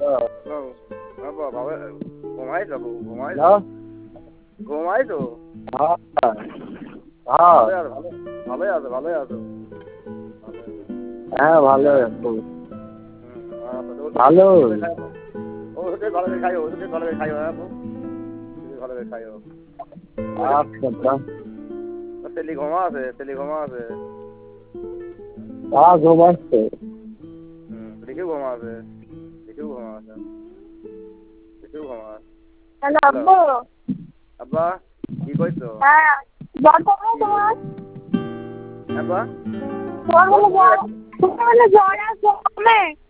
ঘুমাইছো hello ঘুমাইছো হ্যাঁ হ্যাঁ ভালোই আছো ভালোই আছো হ্যাঁ ভালো আছি ভালো ওষুধে ভালো করে খাইও ওষুধে ভালো করে খাইও হ্যাঁ ভালো করে খাইও আচ্ছা তেলি ঘুমা আছে হ্যাঁ ঘুমাচ্ছে দেখেও ঘুমা আছে হ্যালো আব্বু আব্বা কি কইছো হ্যাঁ জ্বর কমে তোমার আব্বা জ্বর হলে জ্বর আছে কমে